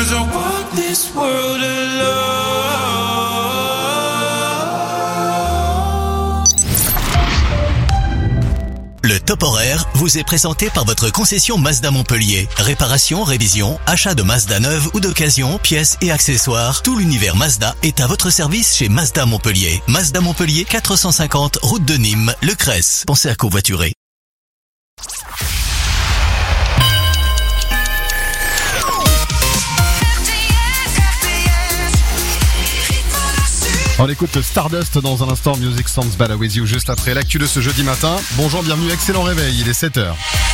'cause I walk this world alone. Le Top Horaire vous est présenté par votre concession Mazda Montpellier. Réparation, révision, achat de Mazda neuve ou d'occasion, pièces et accessoires. Tout l'univers Mazda est à votre service chez Mazda Montpellier. Mazda Montpellier 450 route de Nîmes, Le Cresse. Pensez à covoiturer. On écoute Stardust dans un instant, Music Songs Bad With You, juste après l'actu de ce jeudi matin. Bonjour, bienvenue, excellent réveil, il est 7h.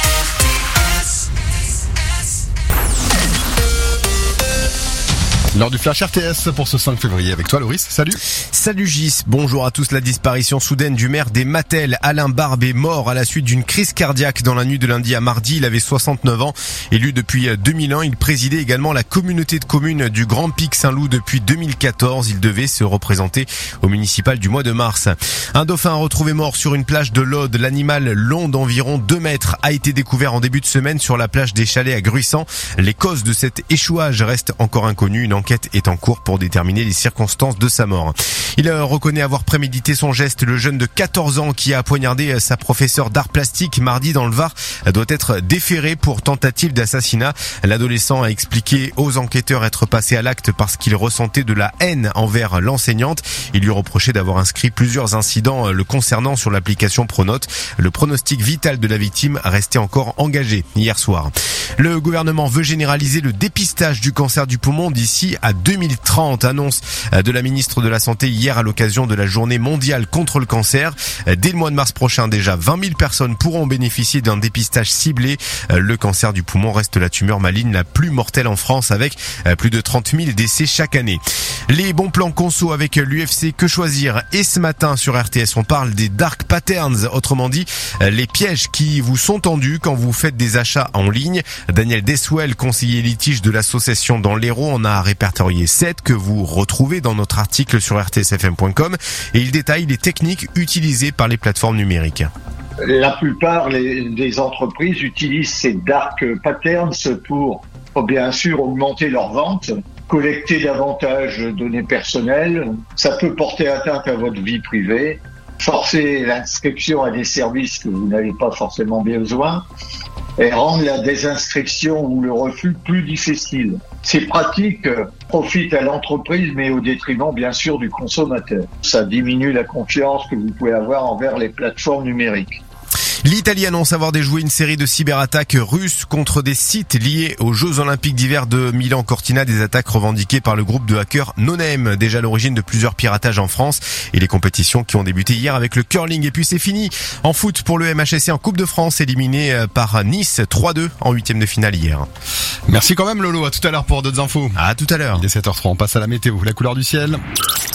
Lors du Flash RTS pour ce 5 février avec toi Loris, salut. Salut Gis, bonjour à tous. La disparition soudaine du maire des Mattel, Alain Barbe, est mort à la suite d'une crise cardiaque dans la nuit de lundi à mardi. Il avait 69 ans, élu depuis 2001. Il présidait également la communauté de communes du Grand Pic Saint-Loup depuis 2014. Il devait se représenter au municipal du mois de mars. Un dauphin retrouvé mort sur une plage de l'Aude. L'animal long d'environ 2 mètres a été découvert en début de semaine sur la plage des Chalets à Gruissant. Les causes de cet échouage restent encore inconnues. Une enquête est en cours pour déterminer les circonstances de sa mort. Il reconnaît avoir prémédité son geste. Le jeune de 14 ans qui a poignardé sa professeure d'art plastique mardi dans le Var doit être déféré pour tentative d'assassinat. L'adolescent a expliqué aux enquêteurs être passé à l'acte parce qu'il ressentait de la haine envers l'enseignante. Il lui reprochait d'avoir inscrit plusieurs incidents le concernant sur l'application Pronote. Le pronostic vital de la victime restait encore engagé hier soir. Le gouvernement veut généraliser le dépistage du cancer du poumon d'ici à 2030. Annonce de la ministre de la Santé hier à l'occasion de la journée mondiale contre le cancer. Dès le mois de mars prochain, déjà 20 000 personnes pourront bénéficier d'un dépistage ciblé. Le cancer du poumon reste la tumeur maligne la plus mortelle en France avec plus de 30 000 décès chaque année. Les bons plans conso avec l'UFC Que Choisir. Et ce matin sur RTS, on parle des dark patterns, autrement dit les pièges qui vous sont tendus quand vous faites des achats en ligne. Daniel Deswell, conseiller litige de l'association dans l'Hérault, en a répertorié 7 que vous retrouvez dans notre article sur rtsfm.com et il détaille les techniques utilisées par les plateformes numériques. La plupart des entreprises utilisent ces dark patterns pour bien sûr augmenter leurs ventes, collecter davantage de données personnelles. Ça peut porter atteinte à votre vie privée, forcer l'inscription à des services que vous n'avez pas forcément besoin et rendre la désinscription ou le refus plus difficile. Ces pratiques profitent à l'entreprise, mais au détriment, bien sûr, du consommateur. Ça diminue la confiance que vous pouvez avoir envers les plateformes numériques. L'Italie annonce avoir déjoué une série de cyberattaques russes contre des sites liés aux Jeux Olympiques d'hiver de Milan-Cortina, des attaques revendiquées par le groupe de hackers NoName, déjà à l'origine de plusieurs piratages en France, et les compétitions qui ont débuté hier avec le curling. Et puis c'est fini en foot pour le MHSC en Coupe de France, éliminé par Nice 3-2 en 8e de finale hier. Merci quand même Lolo, à tout à l'heure pour d'autres infos. À tout à l'heure. Il est 7h03, on passe à la météo, la couleur du ciel.